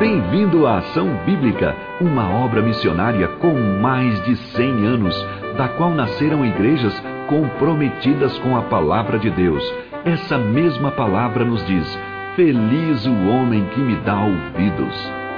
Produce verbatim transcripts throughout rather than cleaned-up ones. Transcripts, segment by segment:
Bem-vindo à Ação Bíblica, uma obra missionária com mais de cem anos, da qual nasceram igrejas comprometidas com a Palavra de Deus. Essa mesma palavra nos diz: feliz o homem que me dá ouvidos.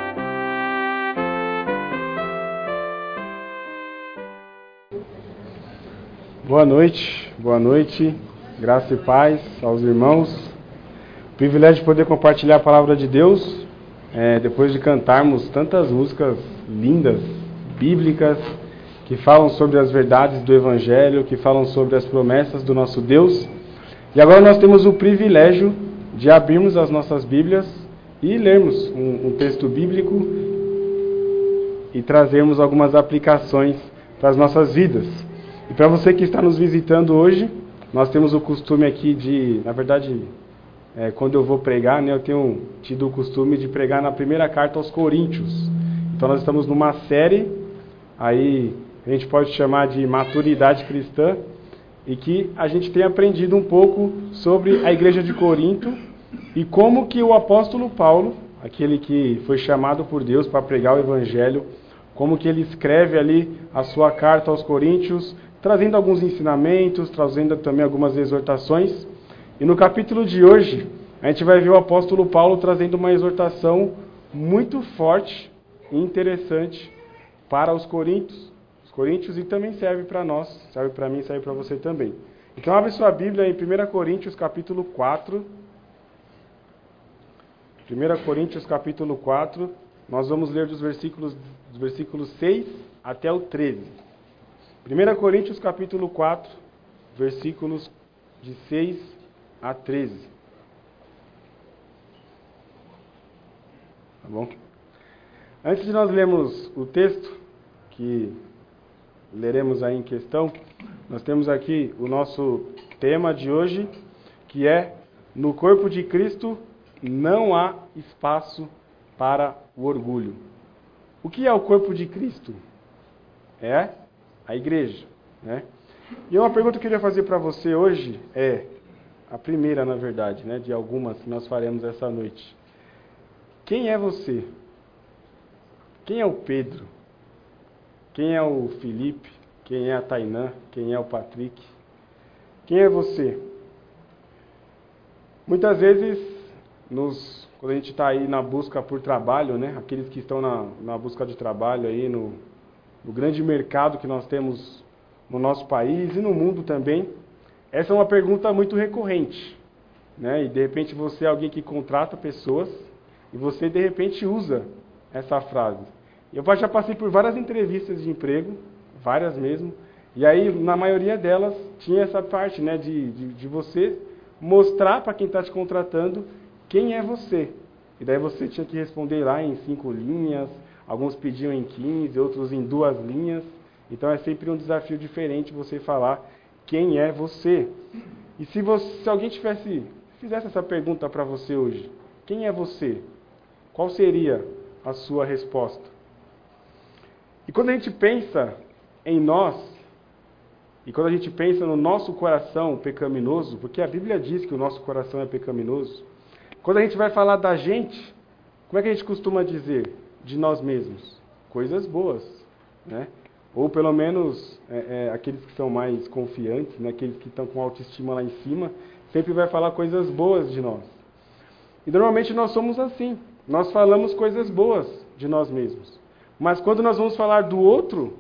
Boa noite, boa noite, graça e paz aos irmãos. Privilégio de poder compartilhar a palavra de Deus, é, depois de cantarmos tantas músicas lindas, bíblicas, que falam sobre as verdades do Evangelho, que falam sobre as promessas do nosso Deus. E agora nós temos o privilégio de abrirmos as nossas Bíblias e lermos um, um texto bíblico e trazermos algumas aplicações para as nossas vidas. E para você que está nos visitando hoje, nós temos o costume aqui de, na verdade, é, quando eu vou pregar, né, eu tenho tido o costume de pregar na primeira carta aos Coríntios. Então nós estamos numa série, aí a gente pode chamar de maturidade cristã, e que a gente tem aprendido um pouco sobre a igreja de Corinto e como que o apóstolo Paulo, aquele que foi chamado por Deus para pregar o Evangelho, como que ele escreve ali a sua carta aos Coríntios, trazendo alguns ensinamentos, trazendo também algumas exortações. E no capítulo de hoje, a gente vai ver o apóstolo Paulo trazendo uma exortação muito forte e interessante para os coríntios, os coríntios e também serve para nós, serve para mim, serve para você também. Então abre sua Bíblia em primeira Coríntios capítulo quatro. primeira Coríntios capítulo quatro, nós vamos ler dos versículos, dos versículos seis até o treze. primeira Coríntios capítulo quatro, versículos de seis a treze. Tá bom? Antes de nós lermos o texto que leremos aí em questão, nós temos aqui o nosso tema de hoje, que é: no corpo de Cristo não há espaço para o orgulho. O que é o corpo de Cristo? É a igreja, né? E uma pergunta que eu queria fazer para você hoje é, a primeira, na verdade, né, de algumas que nós faremos essa noite. Quem é você? Quem é o Pedro? Quem é o Felipe? Quem é a Tainã? Quem é o Patrick? Quem é você? Muitas vezes, nos, quando a gente está aí na busca por trabalho, né, aqueles que estão na, na busca de trabalho aí no, no grande mercado que nós temos no nosso país e no mundo também, essa é uma pergunta muito recorrente, né? E de repente você é alguém que contrata pessoas e você de repente usa essa frase. Eu já passei por várias entrevistas de emprego, várias mesmo, e aí na maioria delas tinha essa parte, né, de, de, de você mostrar para quem está te contratando quem é você. E daí você tinha que responder lá em cinco linhas, alguns pediam em quinze, outros em duas linhas. Então é sempre um desafio diferente você falar quem é você. E se, você, se alguém tivesse, fizesse essa pergunta para você hoje, quem é você? Qual seria a sua resposta? E quando a gente pensa em nós, e quando a gente pensa no nosso coração pecaminoso, porque a Bíblia diz que o nosso coração é pecaminoso, quando a gente vai falar da gente, como é que a gente costuma dizer de nós mesmos? Coisas boas, né? Ou pelo menos é, é, aqueles que são mais confiantes, né, aqueles que estão com autoestima lá em cima, sempre vai falar coisas boas de nós. E normalmente nós somos assim, nós falamos coisas boas de nós mesmos. Mas quando nós vamos falar do outro,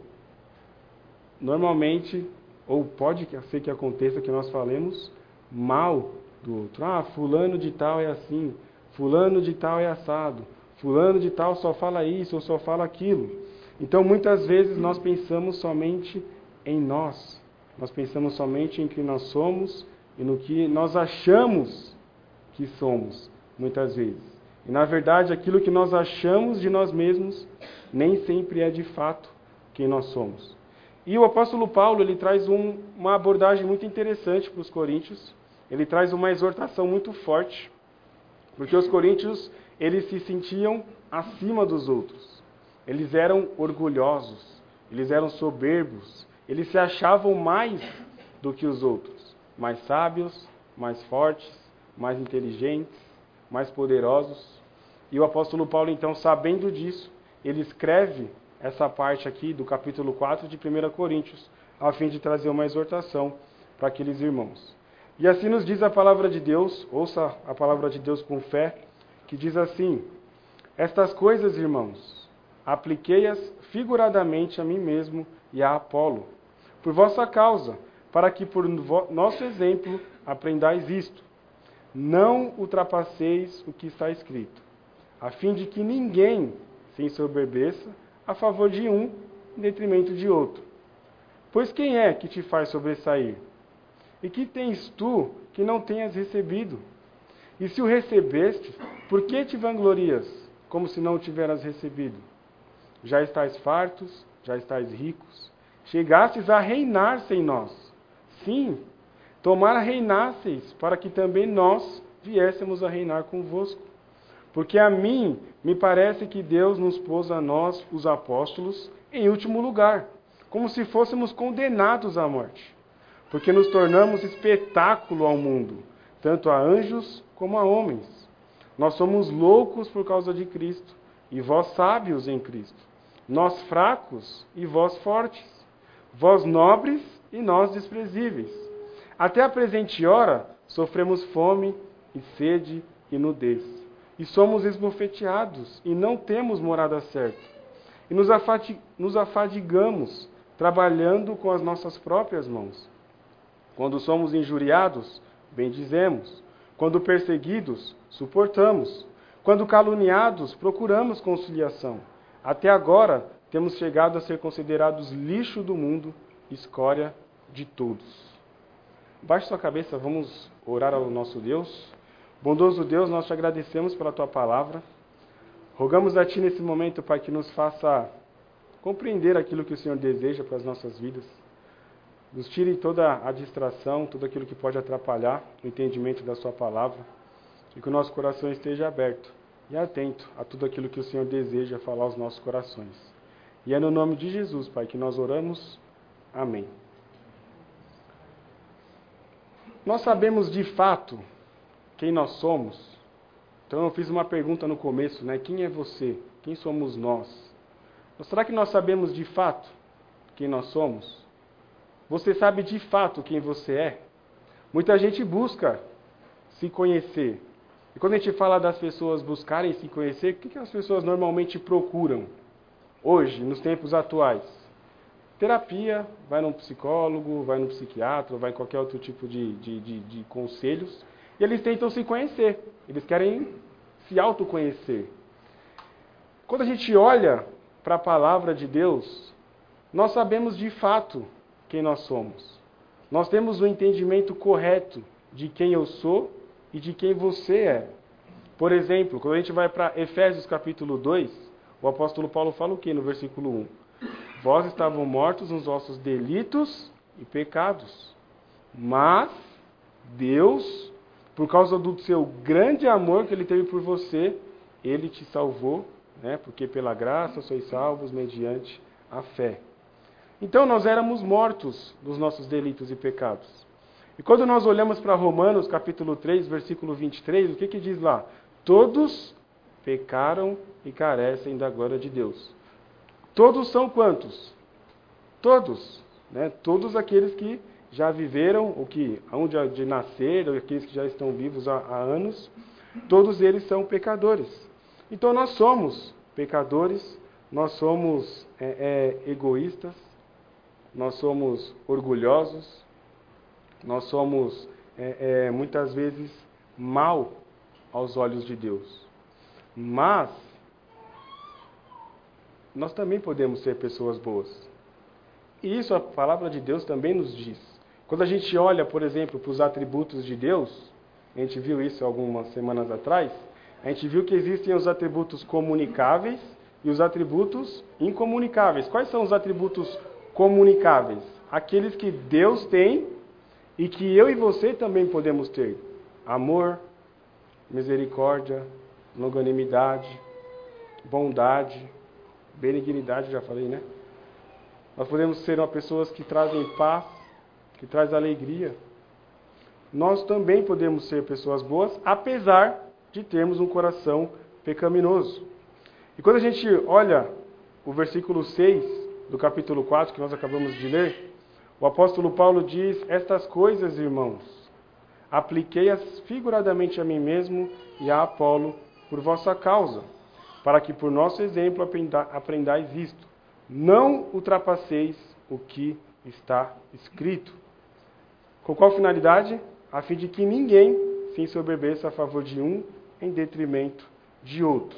normalmente, ou pode ser que aconteça que nós falemos mal do outro. Ah, fulano de tal é assim, fulano de tal é assado, fulano de tal só fala isso ou só fala aquilo. Então, muitas vezes, nós pensamos somente em nós. Nós pensamos somente em quem nós somos e no que nós achamos que somos, muitas vezes. E, na verdade, aquilo que nós achamos de nós mesmos nem sempre é, de fato, quem nós somos. E o apóstolo Paulo, ele traz um, uma abordagem muito interessante para os coríntios. Ele traz uma exortação muito forte, porque os coríntios, eles se sentiam acima dos outros. Eles eram orgulhosos, eles eram soberbos, eles se achavam mais do que os outros, mais sábios, mais fortes, mais inteligentes, mais poderosos. E o apóstolo Paulo, então, sabendo disso, ele escreve essa parte aqui do capítulo quatro de primeira Coríntios, a fim de trazer uma exortação para aqueles irmãos. E assim nos diz a palavra de Deus, ouça a palavra de Deus com fé, que diz assim: estas coisas, irmãos, apliquei-as figuradamente a mim mesmo e a Apolo, por vossa causa, para que por nosso exemplo aprendais isto. Não ultrapasseis o que está escrito, a fim de que ninguém se ensoberbeça a favor de um em detrimento de outro. Pois quem é que te faz sobressair? E que tens tu que não tenhas recebido? E se o recebeste, por que te vanglorias, como se não o tiveras recebido? Já estáis fartos, já estáis ricos, chegastes a reinar sem nós. Sim, tomara reinasseis, para que também nós viéssemos a reinar convosco. Porque a mim me parece que Deus nos pôs a nós, os apóstolos, em último lugar, como se fôssemos condenados à morte. Porque nos tornamos espetáculo ao mundo, tanto a anjos como a homens. Nós somos loucos por causa de Cristo, e vós sábios em Cristo. Nós fracos e vós fortes. Vós nobres e nós desprezíveis. Até a presente hora sofremos fome e sede e nudez. E somos esbofeteados e não temos morada certa. E nos, afati- nos afadigamos trabalhando com as nossas próprias mãos. Quando somos injuriados, bendizemos. Quando perseguidos, suportamos. Quando caluniados, procuramos conciliação. Até agora, temos chegado a ser considerados lixo do mundo, escória de todos. Baixe sua cabeça, vamos orar ao nosso Deus. Bondoso Deus, nós te agradecemos pela tua palavra. Rogamos a ti nesse momento, Pai, que nos faça compreender aquilo que o Senhor deseja para as nossas vidas. Nos tire toda a distração, tudo aquilo que pode atrapalhar o entendimento da sua palavra. E que o nosso coração esteja aberto e atento a tudo aquilo que o Senhor deseja falar aos nossos corações. E é no nome de Jesus, Pai, que nós oramos. Amém. Nós sabemos de fato quem nós somos. Então eu fiz uma pergunta no começo, né? Quem é você? Quem somos nós? Mas será que nós sabemos de fato quem nós somos? Você sabe de fato quem você é? Muita gente busca se conhecer. E quando a gente fala das pessoas buscarem se conhecer, o que as pessoas normalmente procuram hoje, nos tempos atuais? Terapia, vai num psicólogo, vai num psiquiatra, vai em qualquer outro tipo de, de, de, de conselhos. E eles tentam se conhecer. Eles querem se autoconhecer. Quando a gente olha para a palavra de Deus, nós sabemos de fato quem nós somos. Nós temos o entendimento correto de quem eu sou e de quem você é. Por exemplo, quando a gente vai para Efésios capítulo dois, o apóstolo Paulo fala o que no versículo um? Vós estavam mortos nos vossos delitos e pecados, mas Deus, por causa do seu grande amor que Ele teve por você, Ele te salvou, né? Porque pela graça sois salvos mediante a fé. Então nós éramos mortos dos nossos delitos e pecados. E quando nós olhamos para Romanos capítulo três, versículo vinte e três, o que que diz lá? Todos pecaram e carecem da glória de Deus. Todos são quantos? Todos. Né? Todos aqueles que já viveram, ou que onde de nasceram, aqueles que já estão vivos há, há anos, todos eles são pecadores. Então nós somos pecadores, nós somos é, é, egoístas, nós somos orgulhosos, nós somos é, é, muitas vezes mal aos olhos de Deus. Mas nós também podemos ser pessoas boas. E isso a palavra de Deus também nos diz. Quando a gente olha, por exemplo, para os atributos de Deus, a gente viu isso algumas semanas atrás, a gente viu que existem os atributos comunicáveis e os atributos incomunicáveis. Quais são os atributos comunicáveis? Aqueles que Deus tem e que eu e você também podemos ter. Amor, misericórdia, longanimidade, bondade, benignidade, já falei, né? Nós podemos ser uma pessoas que trazem paz, que traz alegria. Nós também podemos ser pessoas boas, apesar de termos um coração pecaminoso. E quando a gente olha o versículo seis do capítulo quatro, que nós acabamos de ler, o apóstolo Paulo diz: estas coisas, irmãos, apliquei-as figuradamente a mim mesmo e a Apolo por vossa causa, para que por nosso exemplo aprenda, aprendais isto. Não ultrapasseis o que está escrito. Com qual finalidade? A fim de que ninguém se ensoberbeça a favor de um em detrimento de outro.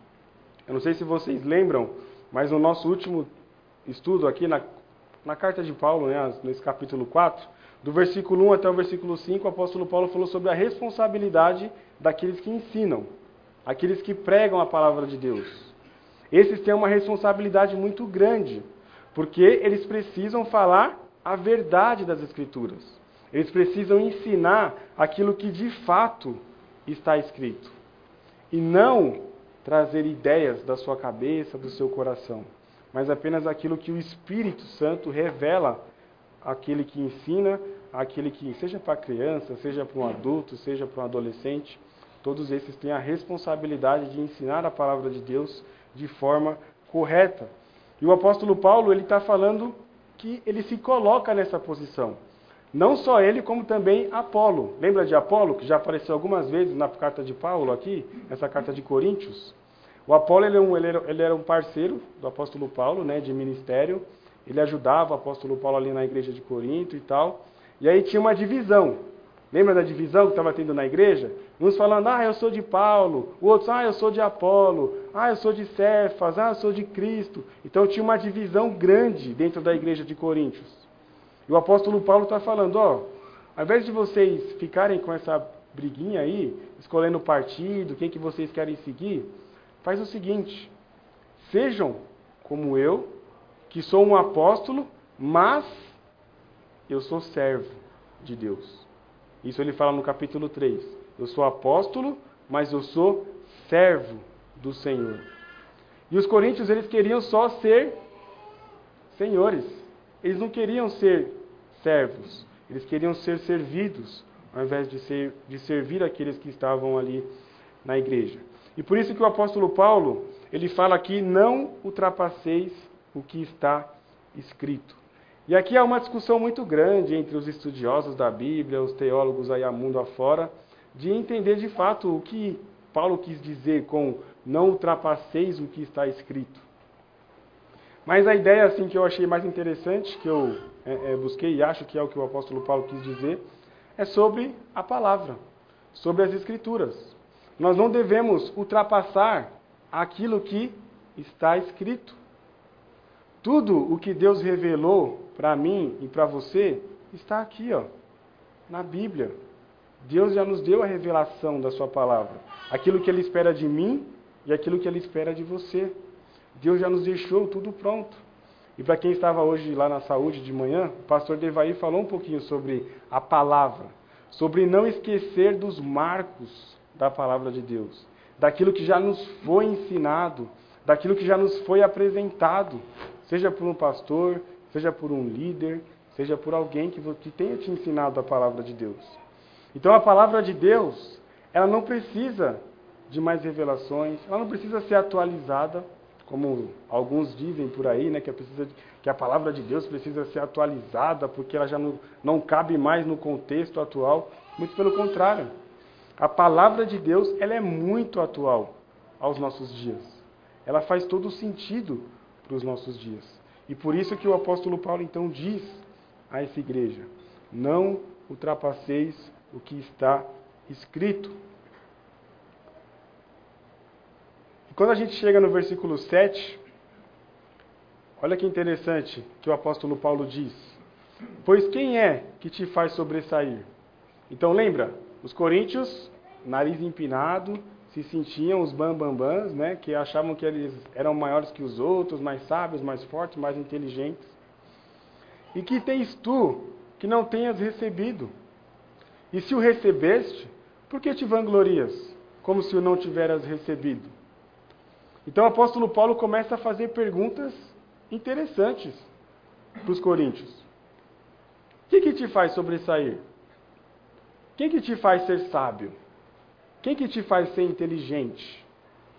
Eu não sei se vocês lembram, mas no nosso último estudo aqui, na, na carta de Paulo, né, nesse capítulo quatro, do versículo um até o versículo cinco, o apóstolo Paulo falou sobre a responsabilidade daqueles que ensinam, aqueles que pregam a palavra de Deus. Esses têm uma responsabilidade muito grande, porque eles precisam falar a verdade das Escrituras. Eles precisam ensinar aquilo que de fato está escrito. E não trazer ideias da sua cabeça, do seu coração, mas apenas aquilo que o Espírito Santo revela àquele que ensina, àquele que, seja para criança, seja para um adulto, seja para um adolescente, todos esses têm a responsabilidade de ensinar a palavra de Deus de forma correta. E o apóstolo Paulo, ele está falando que ele se coloca nessa posição. Não só ele, como também Apolo. Lembra de Apolo, que já apareceu algumas vezes na carta de Paulo aqui, nessa carta de Coríntios? O Apolo, ele, é um, ele, era, ele era um parceiro do apóstolo Paulo, né, de ministério. Ele ajudava o apóstolo Paulo ali na igreja de Corinto e tal. E aí tinha uma divisão. Lembra da divisão que estava tendo na igreja? Uns falando: ah, eu sou de Paulo. O outro: ah, eu sou de Apolo. Ah, eu sou de Cefas. Ah, eu sou de Cristo. Então tinha uma divisão grande dentro da igreja de Coríntios. E o apóstolo Paulo está falando: ó, ao invés de vocês ficarem com essa briguinha aí, escolhendo partido, quem que vocês querem seguir, faz o seguinte: sejam como eu, que sou um apóstolo, mas eu sou servo de Deus. Isso ele fala no capítulo três. Eu sou apóstolo, mas eu sou servo do Senhor. E os coríntios, eles queriam só ser senhores. Eles não queriam ser servos. Eles queriam ser servidos, ao invés de, ser, de servir aqueles que estavam ali na igreja. E por isso que o apóstolo Paulo, ele fala aqui: não ultrapasseis o que está escrito. E aqui há uma discussão muito grande entre os estudiosos da Bíblia, os teólogos aí a mundo afora, de entender de fato o que Paulo quis dizer com não ultrapasseis o que está escrito. Mas a ideia assim, que eu achei mais interessante, que eu é, é, busquei e acho que é o que o apóstolo Paulo quis dizer, é sobre a palavra, sobre as Escrituras. Nós não devemos ultrapassar aquilo que está escrito. Tudo o que Deus revelou para mim e para você está aqui, ó, na Bíblia. Deus já nos deu a revelação da sua palavra. Aquilo que Ele espera de mim e aquilo que Ele espera de você. Deus já nos deixou tudo pronto. E para quem estava hoje lá na saúde de manhã, o pastor Devair falou um pouquinho sobre a palavra. Sobre não esquecer dos marcos da palavra de Deus. Daquilo que já nos foi ensinado. Daquilo que já nos foi apresentado. Seja por um pastor, seja por um líder, seja por alguém que, que tenha te ensinado a palavra de Deus. Então a palavra de Deus, ela não precisa de mais revelações, ela não precisa ser atualizada, como alguns dizem por aí, né, que, precisa, que a palavra de Deus precisa ser atualizada porque ela já não, não cabe mais no contexto atual. Muito pelo contrário. A palavra de Deus, ela é muito atual aos nossos dias. Ela faz todo sentido para os nossos dias. E por isso que o apóstolo Paulo então diz a essa igreja: não ultrapasseis o que está escrito. E quando a gente chega no versículo sete, olha que interessante que o apóstolo Paulo diz: pois quem é que te faz sobressair? Então lembra, os coríntios, nariz empinado, se sentiam os bambambãs, né, que achavam que eles eram maiores que os outros, mais sábios, mais fortes, mais inteligentes. E que tens tu que não tenhas recebido? E se o recebeste, por que te vanglorias, como se o não tiveras recebido? Então o apóstolo Paulo começa a fazer perguntas interessantes para os coríntios. O que, que te faz sobressair? Quem que te faz ser sábio? Quem que te faz ser inteligente?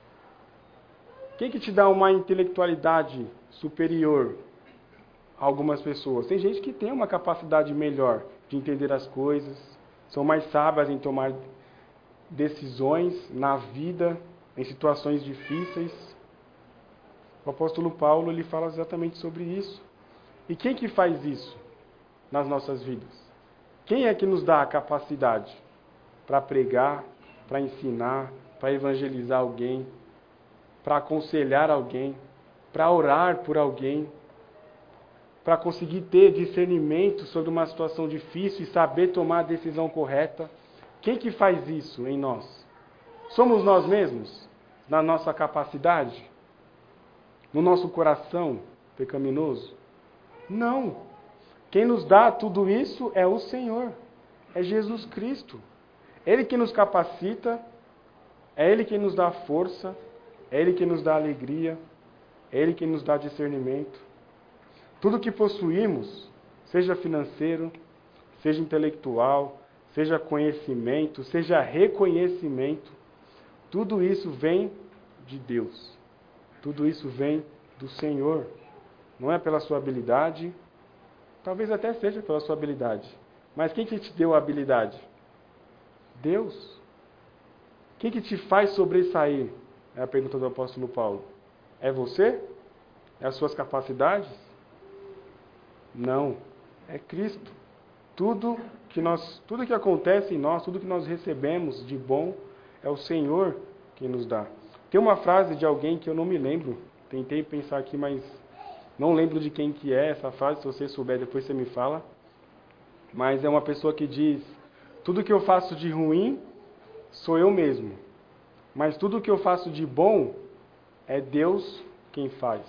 Quem que te dá uma intelectualidade superior a algumas pessoas? Tem gente que tem uma capacidade melhor de entender as coisas, são mais sábias em tomar decisões na vida, em situações difíceis. O apóstolo Paulo, ele fala exatamente sobre isso. E quem que faz isso nas nossas vidas? Quem é que nos dá a capacidade para pregar, para ensinar, para evangelizar alguém, para aconselhar alguém, para orar por alguém, para conseguir ter discernimento sobre uma situação difícil e saber tomar a decisão correta? Quem que faz isso em nós? Somos nós mesmos? Na nossa capacidade? No nosso coração pecaminoso? Não. Quem nos dá tudo isso é o Senhor. É Jesus Cristo. Ele que nos capacita, é Ele quem nos dá força, é Ele quem nos dá alegria, é Ele quem nos dá discernimento. Tudo que possuímos, seja financeiro, seja intelectual, seja conhecimento, seja reconhecimento, tudo isso vem de Deus. Tudo isso vem do Senhor. Não é pela sua habilidade, talvez até seja pela sua habilidade. Mas quem que te deu a habilidade? Deus. Quem que te faz sobressair? É a pergunta do apóstolo Paulo. É você? É as suas capacidades? Não. É Cristo. Tudo que nós, tudo que acontece em nós, tudo que nós recebemos de bom, é o Senhor quem nos dá. Tem uma frase de alguém que eu não me lembro, tentei pensar aqui, mas não lembro de quem que é essa frase. Se você souber, depois você me fala. Mas é uma pessoa que diz: tudo que eu faço de ruim sou eu mesmo, mas tudo que eu faço de bom é Deus quem faz.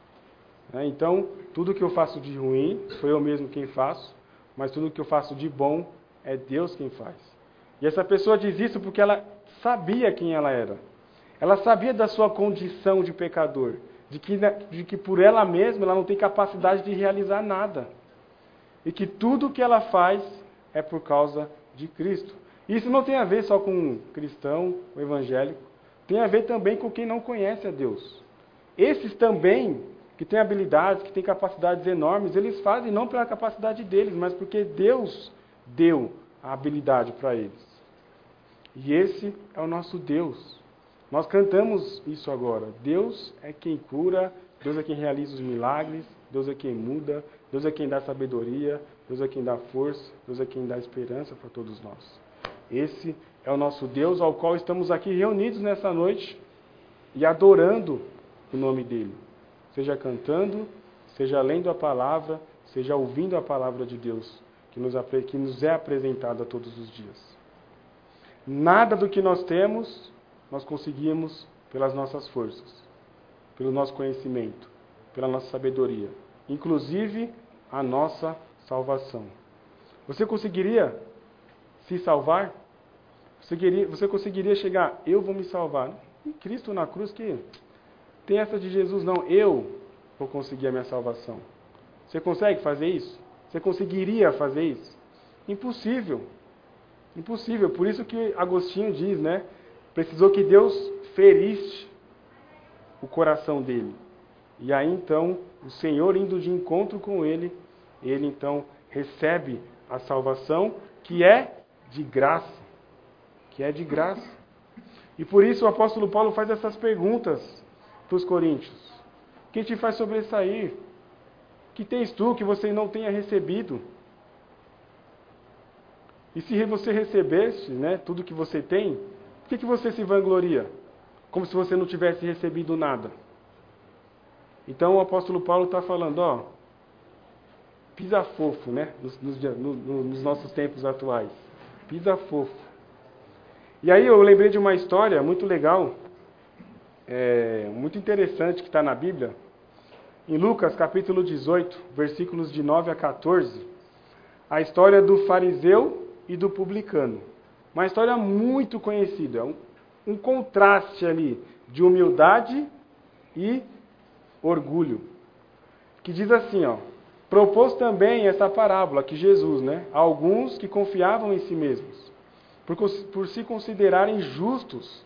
Então, tudo que eu faço de ruim sou eu mesmo quem faço, mas tudo que eu faço de bom é Deus quem faz. E essa pessoa diz isso porque ela sabia quem ela era. Ela sabia da sua condição de pecador, de que, de que por ela mesma ela não tem capacidade de realizar nada. E que tudo que ela faz é por causa de Cristo. Isso não tem a ver só com cristão ou evangélico, tem a ver também com quem não conhece a Deus. Esses também, que têm habilidades, que têm capacidades enormes, eles fazem não pela capacidade deles, mas porque Deus deu a habilidade para eles. E esse é o nosso Deus. Nós cantamos isso agora. Deus é quem cura, Deus é quem realiza os milagres, Deus é quem muda, Deus é quem dá sabedoria, Deus é quem dá força, Deus é quem dá esperança para todos nós. Esse é o nosso Deus, ao qual estamos aqui reunidos nessa noite e adorando o nome dele. Seja cantando, seja lendo a palavra, seja ouvindo a palavra de Deus, que nos, que nos é apresentada todos os dias. Nada do que nós temos, nós conseguimos pelas nossas forças, pelo nosso conhecimento, pela nossa sabedoria, inclusive a nossa salvação. Você conseguiria se salvar? Você, queria, você conseguiria chegar, eu vou me salvar? Em Cristo na cruz, que tem essa de Jesus, não, eu vou conseguir a minha salvação. Você consegue fazer isso? Você conseguiria fazer isso? Impossível. Impossível. Por isso que Agostinho diz, né? Precisou que Deus ferisse o coração dele. E aí então, o Senhor indo de encontro com ele, ele então recebe a salvação, que é de graça. Que é de graça. E por isso o apóstolo Paulo faz essas perguntas para os coríntios. Quem te faz sobressair? Que tens tu que você não tenha recebido? E se você recebeste, né, tudo que você tem, por que, que você se vangloria? Como se você não tivesse recebido nada. Então o apóstolo Paulo está falando, ó, pisa fofo, né, nos, nos, no, nos nossos tempos atuais. Pisa fofo. E aí eu lembrei de uma história muito legal, é, muito interessante que está na Bíblia. Em Lucas capítulo dezoito, versículos de nove a quatorze, a história do fariseu e do publicano. Uma história muito conhecida, um, um contraste ali de humildade e orgulho. Que diz assim, ó, propôs também essa parábola que Jesus, né, a alguns que confiavam em si mesmos, por, por se considerarem justos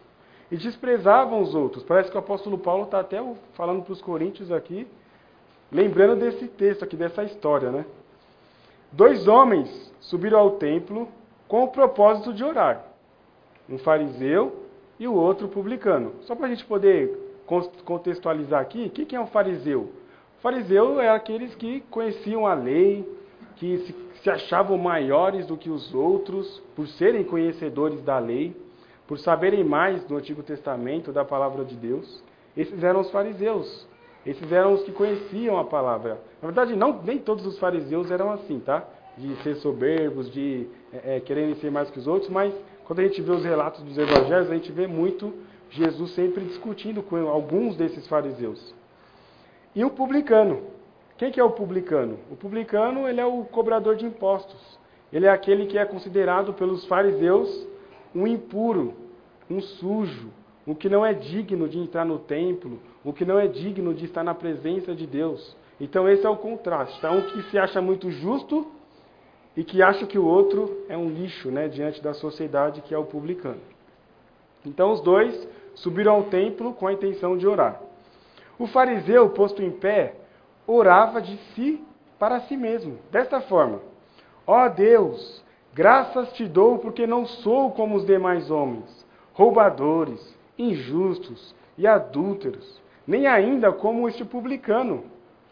e desprezavam os outros. Parece que o apóstolo Paulo está até falando para os coríntios aqui, lembrando desse texto aqui, dessa história, né? Dois homens subiram ao templo com o propósito de orar. Um fariseu e o outro publicano. Só para a gente poder contextualizar aqui, o que é um fariseu? O fariseu é aqueles que conheciam a lei, que se, se achavam maiores do que os outros, por serem conhecedores da lei, por saberem mais do Antigo Testamento, da palavra de Deus. Esses eram os fariseus. Esses eram os que conheciam a palavra. Na verdade, não, nem todos os fariseus eram assim, tá? De ser soberbos, de é, é, quererem ser mais que os outros, mas quando a gente vê os relatos dos evangelhos, a gente vê muito Jesus sempre discutindo com alguns desses fariseus. E o publicano. Quem que é o publicano? O publicano, ele é o cobrador de impostos. Ele é aquele que é considerado pelos fariseus um impuro, um sujo, o que não é digno de entrar no templo, o que não é digno de estar na presença de Deus. Então esse é o contraste. Tá? Um que se acha muito justo e que acha que o outro é um lixo, né, diante da sociedade, que é o publicano. Então os dois subiram ao templo com a intenção de orar. O fariseu, posto em pé, orava de si para si mesmo, desta forma: ó Deus, graças te dou porque não sou como os demais homens, roubadores, injustos e adúlteros, nem ainda como este publicano.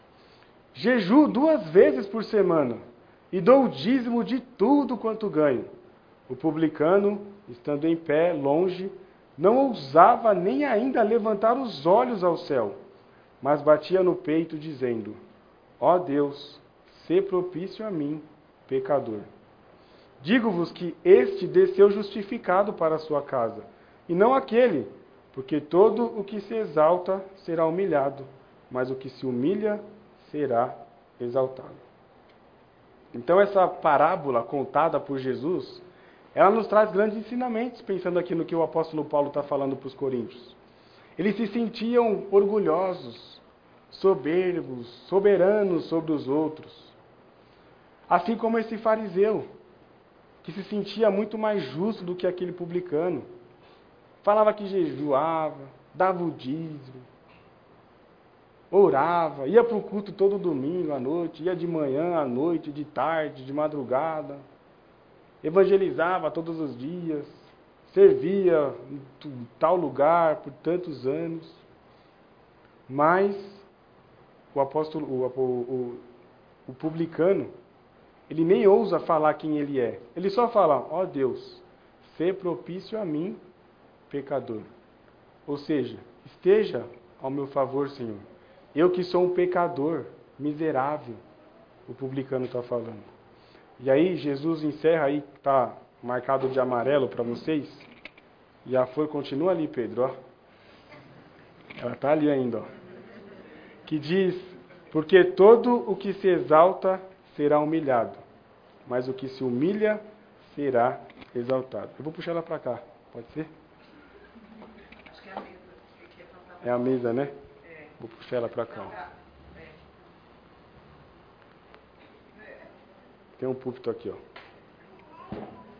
Jejuo duas vezes por semana e dou o dízimo de tudo quanto ganho. O publicano, estando em pé, longe, não ousava nem ainda levantar os olhos ao céu, mas batia no peito, dizendo: ó Deus, sê propício a mim, pecador. Digo-vos que este desceu justificado para a sua casa, e não aquele, porque todo o que se exalta será humilhado, mas o que se humilha será exaltado. Então essa parábola contada por Jesus, ela nos traz grandes ensinamentos, pensando aqui no que o apóstolo Paulo está falando para os coríntios. Eles se sentiam orgulhosos, soberbos, soberanos sobre os outros. Assim como esse fariseu, que se sentia muito mais justo do que aquele publicano. Falava que jejuava, dava o dízimo, orava, ia para o culto todo domingo à noite, ia de manhã à noite, de tarde, de madrugada, evangelizava todos os dias, servia em tal lugar por tantos anos. Mas o apóstolo, o, o, o, o publicano, ele nem ousa falar quem ele é. Ele só fala: ó Deus, sê propício a mim, pecador. Ou seja, esteja ao meu favor, Senhor. Eu que sou um pecador, miserável, o publicano está falando. E aí Jesus encerra, aí está marcado de amarelo para vocês. E a flor continua ali, Pedro, ó. Ela está ali ainda, ó. Que diz: porque todo o que se exalta será humilhado, mas o que se humilha será exaltado. Eu vou puxar ela para cá, pode ser? Acho que é a mesa. É a mesa, né? É. Vou puxar ela para cá. Ó. Tem um púlpito aqui, ó.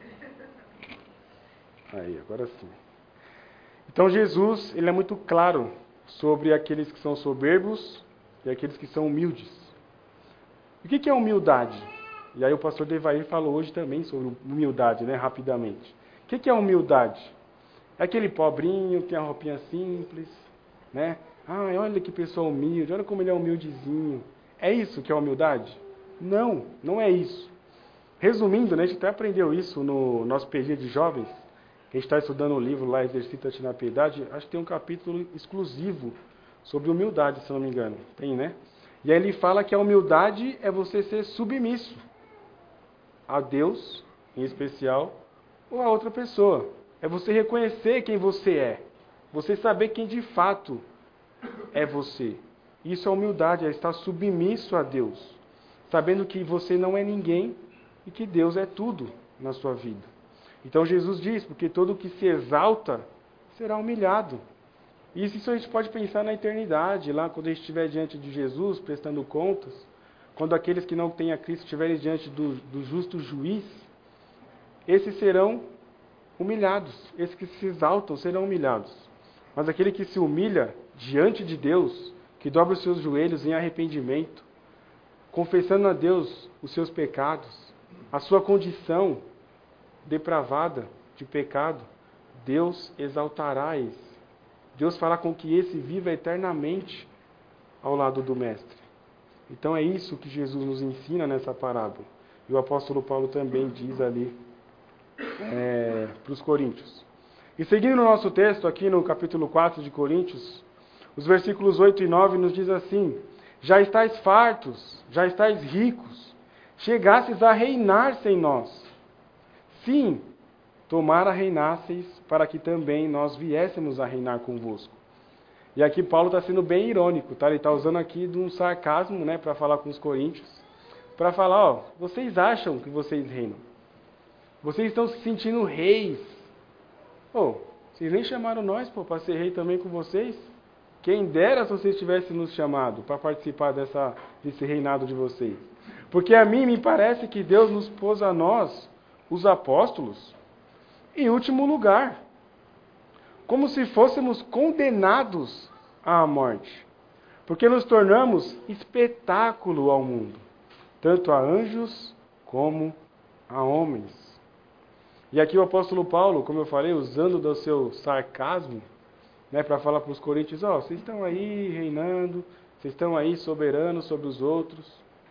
Aí, agora sim. Então Jesus, ele é muito claro sobre aqueles que são soberbos e aqueles que são humildes. O que é humildade? E aí o pastor Devair falou hoje também sobre humildade, né, rapidamente. O que é humildade? É aquele pobrinho que tem a roupinha simples, né? Ah, olha que pessoa humilde, olha como ele é humildezinho. É isso que é humildade? Não, não é isso. Resumindo, né, a gente até aprendeu isso no nosso P G de jovens. A gente está estudando o livro lá, Exercita-te na Piedade. Acho que tem um capítulo exclusivo sobre humildade, se não me engano. Tem, né? E aí ele fala que a humildade é você ser submisso a Deus, em especial, ou a outra pessoa. É você reconhecer quem você é. Você saber quem de fato é você. Isso é humildade, é estar submisso a Deus. Sabendo que você não é ninguém e que Deus é tudo na sua vida. Então Jesus diz: porque todo o que se exalta será humilhado. E isso a gente pode pensar na eternidade, lá quando a gente estiver diante de Jesus, prestando contas, quando aqueles que não têm a Cristo estiverem diante do, do justo juiz, esses serão humilhados. Esses que se exaltam serão humilhados. Mas aquele que se humilha diante de Deus, que dobra os seus joelhos em arrependimento, confessando a Deus os seus pecados, a sua condição depravada de pecado, Deus exaltará esse. Deus fará com que esse viva eternamente ao lado do Mestre. Então é isso que Jesus nos ensina nessa parábola. E o apóstolo Paulo também diz ali é, para os coríntios. E seguindo no nosso texto, aqui no capítulo quatro de Coríntios, os versículos oito e nove nos diz assim: já estáis fartos, já estáis ricos, chegastes a reinar sem nós. Sim, tomara reinasseis, para que também nós viéssemos a reinar convosco. E aqui Paulo está sendo bem irônico, tá? Ele está usando aqui de um sarcasmo, né, para falar com os coríntios, para falar, ó, vocês acham que vocês reinam. Vocês estão se sentindo reis. Pô, vocês nem chamaram nós, pô, para ser rei também com vocês? Quem dera se vocês tivessem nos chamado para participar dessa, desse reinado de vocês. Porque a mim me parece que Deus nos pôs a nós, os apóstolos, em último lugar. Como se fôssemos condenados à morte. Porque nos tornamos espetáculo ao mundo, tanto a anjos como a homens. E aqui o apóstolo Paulo, como eu falei, usando do seu sarcasmo, né, para falar para os coríntios, ó, oh, vocês estão aí reinando, vocês estão aí soberanos sobre os outros.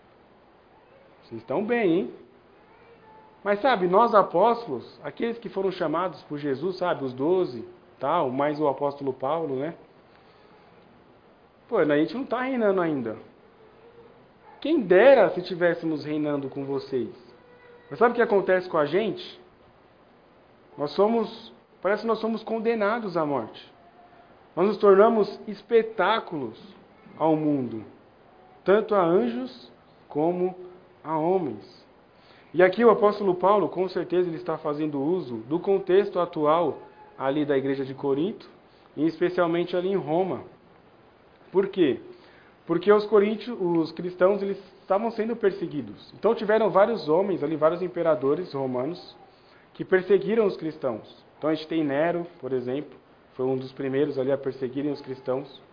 Vocês estão bem, hein? Mas sabe, nós apóstolos, aqueles que foram chamados por Jesus, sabe, os doze, tal, mais o apóstolo Paulo, né? Pô, a gente não está reinando ainda. Quem dera se estivéssemos reinando com vocês. Mas sabe o que acontece com a gente? Nós somos, parece que nós somos condenados à morte. Nós nos tornamos espetáculos ao mundo, tanto a anjos como a homens. E aqui o apóstolo Paulo, com certeza, ele está fazendo uso do contexto atual ali da igreja de Corinto, e especialmente ali em Roma. Por quê? Porque os coríntios, os cristãos, eles estavam sendo perseguidos. Então tiveram vários homens ali, vários imperadores romanos, que perseguiram os cristãos. Então a gente tem Nero, por exemplo, foi um dos primeiros ali a perseguirem os cristãos.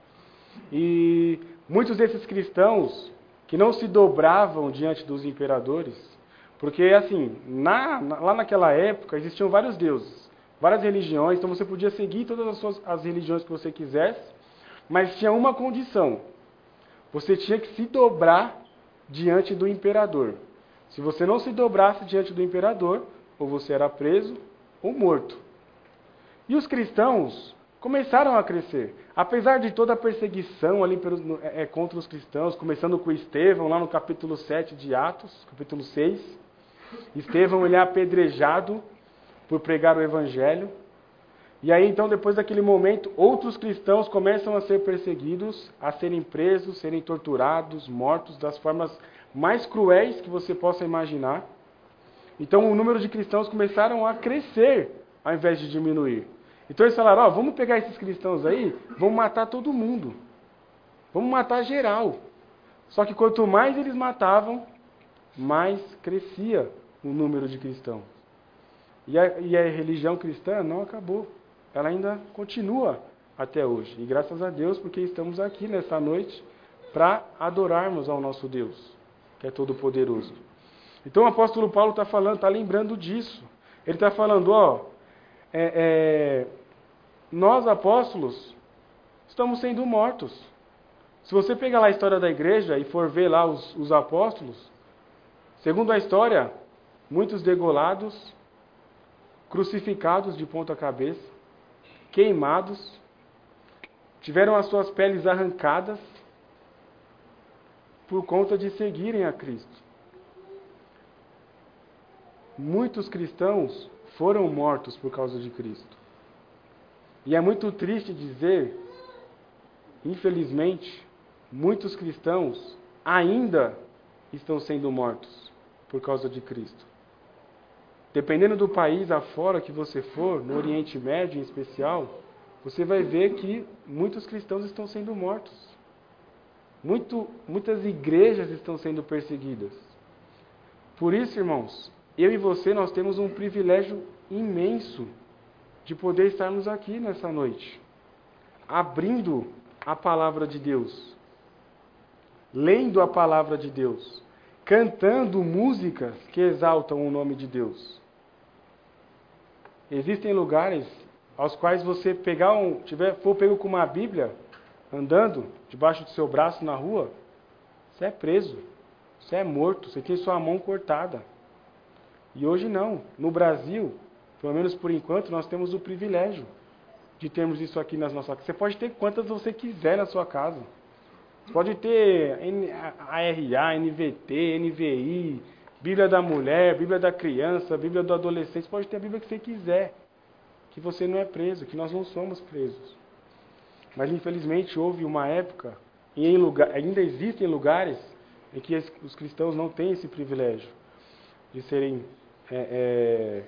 E muitos desses cristãos que não se dobravam diante dos imperadores, porque assim, na, na, lá naquela época existiam vários deuses, várias religiões, então você podia seguir todas as, suas, as religiões que você quisesse, mas tinha uma condição: você tinha que se dobrar diante do imperador. Se você não se dobrasse diante do imperador, ou você era preso ou morto. E os cristãos começaram a crescer. Apesar de toda a perseguição ali pelos, é, contra os cristãos, começando com Estevão, lá no capítulo sete de Atos, capítulo seis. Estevão, ele é apedrejado por pregar o evangelho. E aí, então, depois daquele momento, outros cristãos começam a ser perseguidos, a serem presos, serem torturados, mortos, das formas mais cruéis que você possa imaginar. Então, o número de cristãos começaram a crescer, ao invés de diminuir. Então, eles falaram, ó, vamos pegar esses cristãos aí, vamos matar todo mundo. Vamos matar geral. Só que quanto mais eles matavam, mais crescia o número de cristãos. E a, e a religião cristã não acabou. Ela ainda continua até hoje. E graças a Deus, porque estamos aqui nessa noite para adorarmos ao nosso Deus, que é todo-poderoso. Então o apóstolo Paulo está falando, está lembrando disso. Ele está falando, ó, é, é, nós apóstolos estamos sendo mortos. Se você pegar lá a história da igreja e for ver lá os, os apóstolos, segundo a história, muitos degolados, crucificados de ponta cabeça, queimados, tiveram as suas peles arrancadas por conta de seguirem a Cristo. Muitos cristãos foram mortos por causa de Cristo. E é muito triste dizer, infelizmente, muitos cristãos ainda estão sendo mortos por causa de Cristo. Dependendo do país afora que você for, no Oriente Médio em especial, você vai ver que muitos cristãos estão sendo mortos. Muito, muitas igrejas estão sendo perseguidas. Por isso, irmãos, eu e você, nós temos um privilégio imenso de poder estarmos aqui nessa noite, abrindo a palavra de Deus, lendo a palavra de Deus, cantando músicas que exaltam o nome de Deus. Existem lugares aos quais você pegar um, tiver, for pego com uma Bíblia, andando debaixo do seu braço na rua, você é preso, você é morto, você tem sua mão cortada. E hoje não. No Brasil, pelo menos por enquanto, nós temos o privilégio de termos isso aqui nas nossas casas. Você pode ter quantas você quiser na sua casa. Você pode ter A R A, N V T, N V I, Bíblia da mulher, Bíblia da criança, Bíblia do adolescente. Você pode ter a Bíblia que você quiser. Que você não é preso, que nós não somos presos. Mas infelizmente houve uma época, e em lugar, ainda existem lugares em que os cristãos não têm esse privilégio de serem, é, é,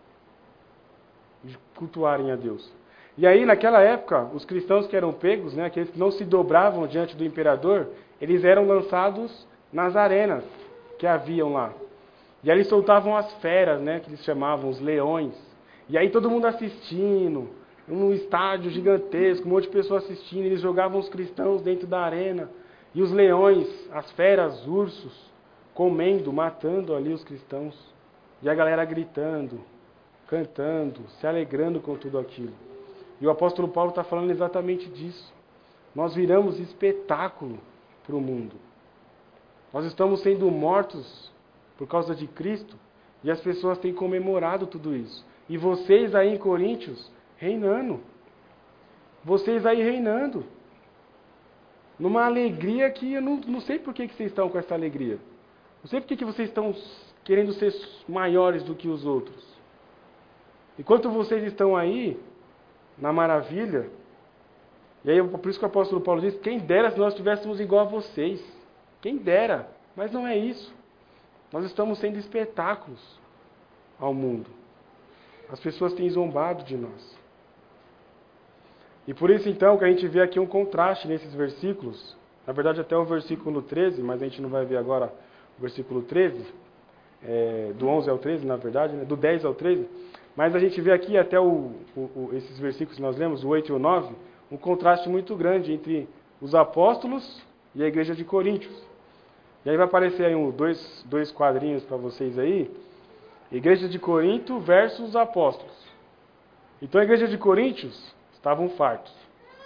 de cultuarem a Deus. E aí, naquela época, os cristãos que eram pegos, né, aqueles que não se dobravam diante do imperador, eles eram lançados nas arenas que haviam lá. E aí eles soltavam as feras, né, que eles chamavam os leões. E aí todo mundo assistindo, num estádio gigantesco, um monte de pessoas assistindo, eles jogavam os cristãos dentro da arena. E os leões, as feras, ursos, comendo, matando ali os cristãos. E a galera gritando, cantando, se alegrando com tudo aquilo. E o apóstolo Paulo está falando exatamente disso. Nós viramos espetáculo para o mundo. Nós estamos sendo mortos por causa de Cristo e as pessoas têm comemorado tudo isso. E vocês aí em Coríntios, reinando. Vocês aí reinando. Numa alegria que eu não, não sei por que, que vocês estão com essa alegria. Não sei por que, que vocês estão querendo ser maiores do que os outros. Enquanto vocês estão aí, na maravilha, e aí por isso que o apóstolo Paulo diz, quem dera se nós estivéssemos igual a vocês. Quem dera, mas não é isso. Nós estamos sendo espetáculos ao mundo. As pessoas têm zombado de nós. E por isso então que a gente vê aqui um contraste nesses versículos, na verdade até o versículo treze, mas a gente não vai ver agora o versículo treze, é, do onze ao treze na verdade, né, do dez ao treze, mas a gente vê aqui até o, o, o, esses versículos que nós lemos, o oito e o nove, um contraste muito grande entre os apóstolos e a igreja de Coríntios. E aí vai aparecer aí um, dois, dois quadrinhos para vocês aí, igreja de Corinto versus apóstolos. Então a igreja de Coríntios estavam fartos,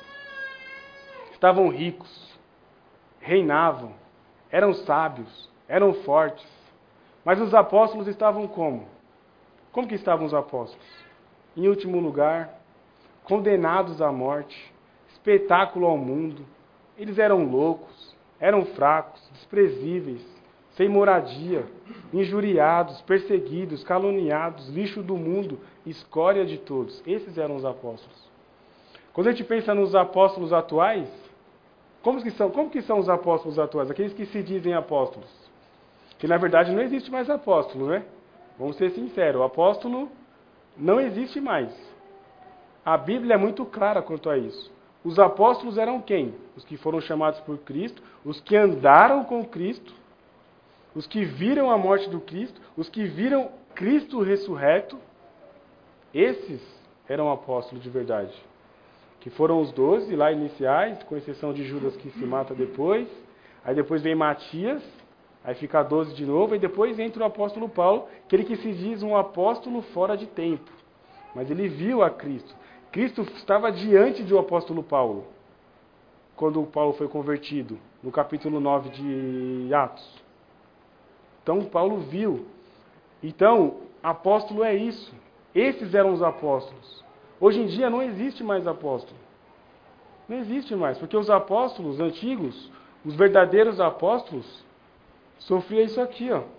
estavam ricos, reinavam, eram sábios, eram fortes. Mas os apóstolos estavam como? Como que estavam os apóstolos? Em último lugar, condenados à morte, espetáculo ao mundo. Eles eram loucos, eram fracos, desprezíveis, sem moradia, injuriados, perseguidos, caluniados, lixo do mundo, escória de todos. Esses eram os apóstolos. Quando a gente pensa nos apóstolos atuais, como que são, como que são os apóstolos atuais? Aqueles que se dizem apóstolos. Que na verdade não existe mais apóstolo, né? Vamos ser sinceros, o apóstolo não existe mais. A Bíblia é muito clara quanto a isso. Os apóstolos eram quem? Os que foram chamados por Cristo, os que andaram com Cristo, os que viram a morte do Cristo, os que viram Cristo ressurreto. Esses eram apóstolos de verdade. Que foram os doze lá iniciais, com exceção de Judas que se mata depois. Aí depois vem Matias, aí fica doze de novo, e depois entra o apóstolo Paulo, aquele que se diz um apóstolo fora de tempo. Mas ele viu a Cristo. Cristo estava diante do apóstolo Paulo, quando Paulo foi convertido, no capítulo nove de Atos. Então Paulo viu. Então, apóstolo é isso. Esses eram os apóstolos. Hoje em dia não existe mais apóstolo. Não existe mais, porque os apóstolos antigos, os verdadeiros apóstolos, sofriam isso aqui, ó.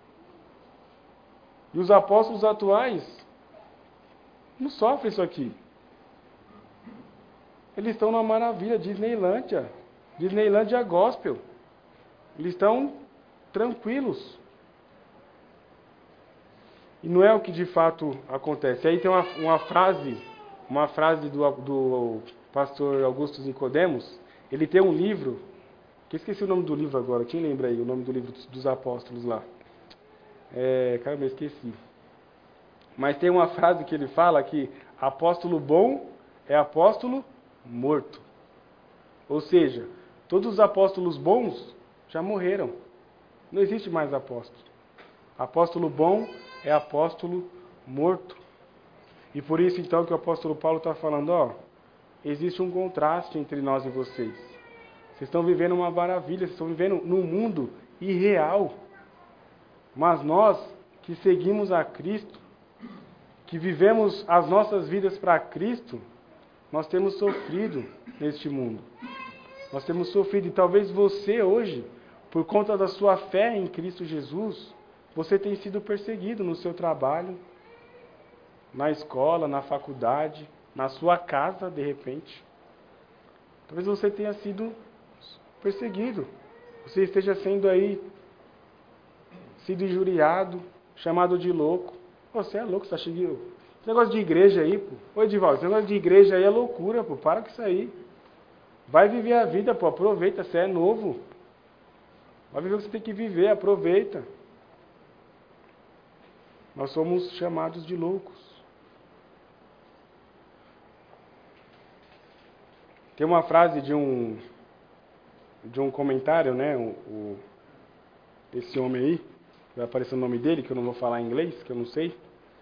E os apóstolos atuais não sofrem isso aqui. Eles estão numa maravilha, Disneylândia. Disneylândia gospel. Eles estão tranquilos. E não é o que de fato acontece. Aí tem uma, uma frase, uma frase do, do pastor Augusto Nicodemos. Ele tem um livro, que eu esqueci o nome do livro agora. Quem lembra aí o nome do livro dos, dos apóstolos lá? É, caramba, eu esqueci. Mas tem uma frase que ele fala que apóstolo bom é apóstolo morto. Ou seja, todos os apóstolos bons já morreram. Não existe mais apóstolo. Apóstolo bom é apóstolo morto. E por isso então que o apóstolo Paulo está falando, ó, existe um contraste entre nós e vocês. Vocês estão vivendo uma maravilha, vocês estão vivendo num mundo irreal. Mas nós que seguimos a Cristo, que vivemos as nossas vidas para Cristo, nós temos sofrido neste mundo. Nós temos sofrido, e talvez você hoje, por conta da sua fé em Cristo Jesus, você tenha sido perseguido no seu trabalho, na escola, na faculdade, na sua casa, de repente. Talvez você tenha sido perseguido. Você esteja sendo aí, sido injuriado, chamado de louco. Você é louco, você está chegando. Esse negócio de igreja aí, pô. Ô Edivaldo, esse negócio de igreja aí é loucura, pô. Para com isso aí. Vai viver a vida, pô. Aproveita, você é novo. Vai viver o que você tem que viver, aproveita. Nós somos chamados de loucos. Tem uma frase de um de um comentário, né? O, o, esse homem aí, vai aparecer o nome dele, que eu não vou falar em inglês, que eu não sei.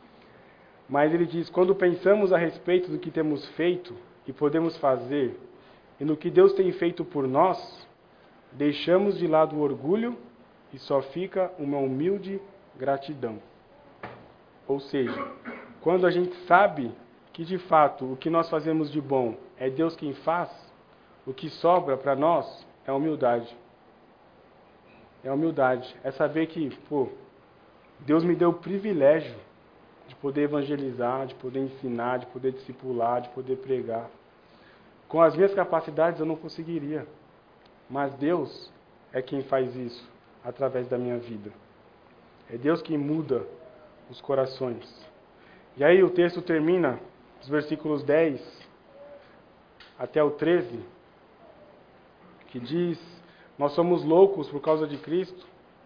Mas ele diz, quando pensamos a respeito do que temos feito e podemos fazer, e no que Deus tem feito por nós, deixamos de lado o orgulho e só fica uma humilde gratidão. Ou seja, quando a gente sabe que de fato o que nós fazemos de bom é Deus quem faz, o que sobra para nós é humildade. É humildade. É saber que, pô, Deus me deu o privilégio de poder evangelizar, de poder ensinar, de poder discipular, de poder pregar. Com as minhas capacidades eu não conseguiria. Mas Deus é quem faz isso através da minha vida. É Deus quem muda os corações. E aí o texto termina, os versículos dez até o treze, que diz, nós somos loucos por causa de Cristo,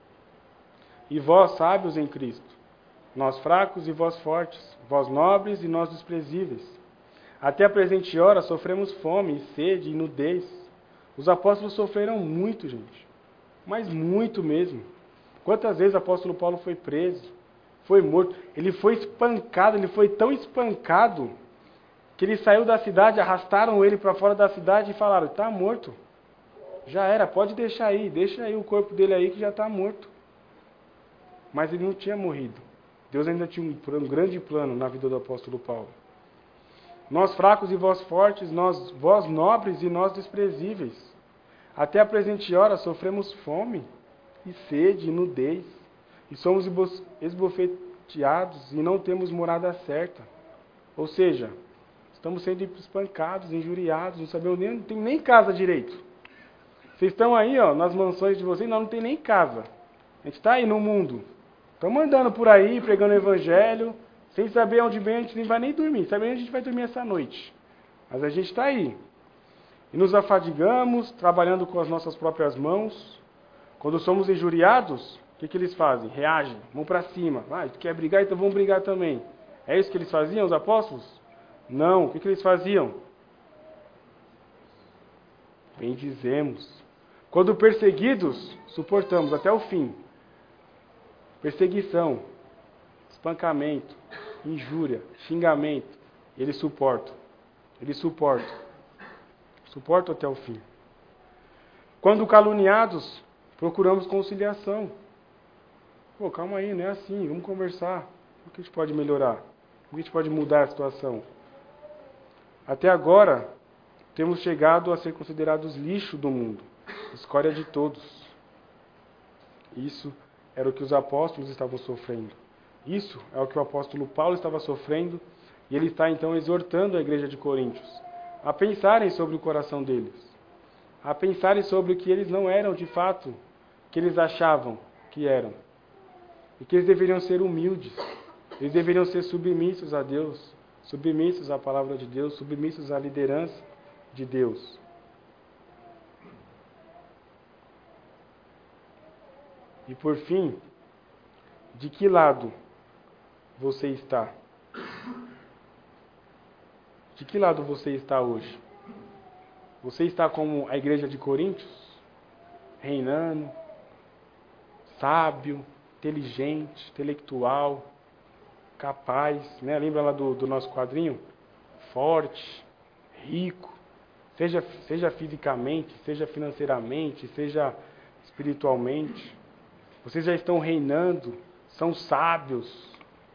e vós sábios em Cristo, nós fracos e vós fortes, vós nobres e nós desprezíveis. Até a presente hora sofremos fome, sede e nudez. Os apóstolos sofreram muito, gente, mas muito mesmo. Quantas vezes o apóstolo Paulo foi preso, foi morto, ele foi espancado, ele foi tão espancado, que ele saiu da cidade, arrastaram ele para fora da cidade e falaram, está morto. Já era, pode deixar aí, deixa aí o corpo dele aí que já está morto. Mas ele não tinha morrido. Deus ainda tinha um, um grande plano na vida do apóstolo Paulo. Nós fracos e vós fortes, nós, vós nobres e nós desprezíveis. Até a presente hora sofremos fome e sede e nudez. E somos esbofeteados e não temos morada certa. Ou seja, estamos sendo espancados, injuriados, não sabemos nem, não tem nem casa direito. Vocês estão aí, ó, nas mansões de vocês, nós não tem nem casa. A gente está aí no mundo. Estamos andando por aí, pregando o evangelho, sem saber onde vem, a gente nem vai nem dormir. Sabe onde a gente vai dormir essa noite. Mas a gente está aí. E nos afadigamos, trabalhando com as nossas próprias mãos. Quando somos injuriados, o que, que eles fazem? Reagem, vão para cima. Ah, tu quer brigar, então vamos brigar também. É isso que eles faziam, os apóstolos? Não. O que, que eles faziam? Bendizemos. Quando perseguidos, suportamos até o fim. Perseguição, espancamento, injúria, xingamento. Eles suportam. Eles suportam. Suportam até o fim. Quando caluniados, procuramos conciliação. Pô, calma aí, não é assim, vamos conversar. O que a gente pode melhorar? O que a gente pode mudar a situação? Até agora, temos chegado a ser considerados lixo do mundo, escória de todos. Isso era o que os apóstolos estavam sofrendo. Isso é o que o apóstolo Paulo estava sofrendo, e ele está então exortando a igreja de Coríntios a pensarem sobre o coração deles, a pensarem sobre o que eles não eram de fato, que eles achavam que eram, e que eles deveriam ser humildes, eles deveriam ser submissos a Deus, submissos à palavra de Deus, submissos à liderança de Deus. E por fim, de que lado você está? De que lado você está hoje? Você está como a igreja de Coríntios? Reinando, sábio, inteligente, intelectual, capaz, né? Lembra lá do, do nosso quadrinho? Forte, rico, seja, seja fisicamente, seja financeiramente, seja espiritualmente. Vocês já estão reinando, são sábios.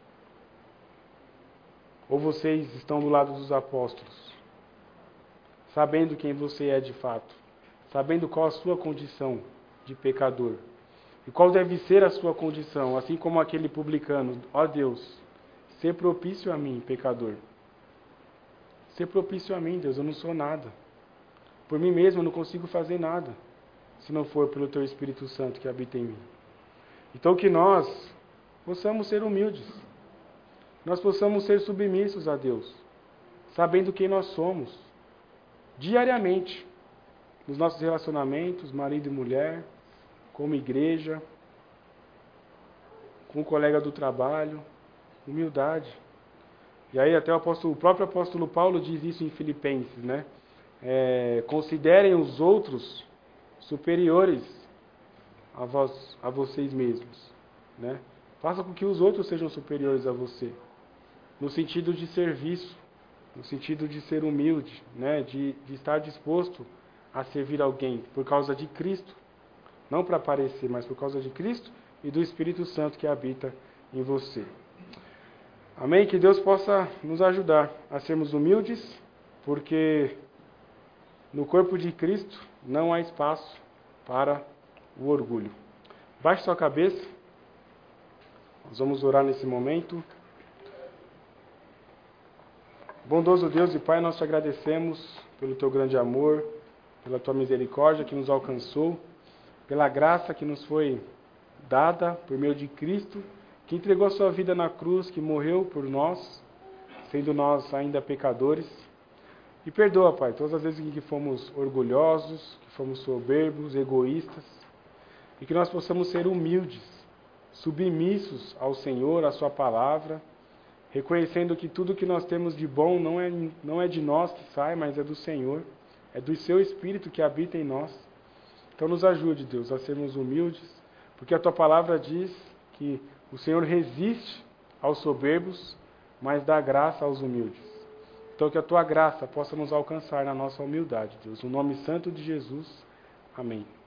Ou vocês estão do lado dos apóstolos, sabendo quem você é de fato, sabendo qual a sua condição de pecador, e qual deve ser a sua condição, assim como aquele publicano: ó Deus, ser propício a mim, pecador. Ser propício a mim, Deus, eu não sou nada. Por mim mesmo eu não consigo fazer nada, se não for pelo Teu Espírito Santo que habita em mim. Então que nós possamos ser humildes, nós possamos ser submissos a Deus, sabendo quem nós somos, diariamente, nos nossos relacionamentos, marido e mulher, como igreja, com o colega do trabalho, humildade. E aí até o, apóstolo, o próprio apóstolo Paulo diz isso em Filipenses, né? É, considerem os outros superiores a, vós, a vocês mesmos, né? Faça com que os outros sejam superiores a você, no sentido de serviço, no sentido de ser humilde, né? de, de estar disposto a servir alguém por causa de Cristo, não para aparecer, mas por causa de Cristo e do Espírito Santo que habita em você. Amém? Que Deus possa nos ajudar a sermos humildes, porque no corpo de Cristo não há espaço para o orgulho. Baixe sua cabeça, nós vamos orar nesse momento. Bondoso Deus e Pai, nós te agradecemos pelo Teu grande amor, pela Tua misericórdia que nos alcançou, pela graça que nos foi dada por meio de Cristo, que entregou a Sua vida na cruz, que morreu por nós, sendo nós ainda pecadores. E perdoa, Pai, todas as vezes em que fomos orgulhosos, que fomos soberbos, egoístas, e que nós possamos ser humildes, submissos ao Senhor, à Sua palavra, reconhecendo que tudo que nós temos de bom não é, não é de nós que sai, mas é do Senhor, é do Seu Espírito que habita em nós. Então nos ajude, Deus, a sermos humildes, porque a Tua palavra diz que o Senhor resiste aos soberbos, mas dá graça aos humildes. Então que a Tua graça possa nos alcançar na nossa humildade, Deus. No nome santo de Jesus. Amém.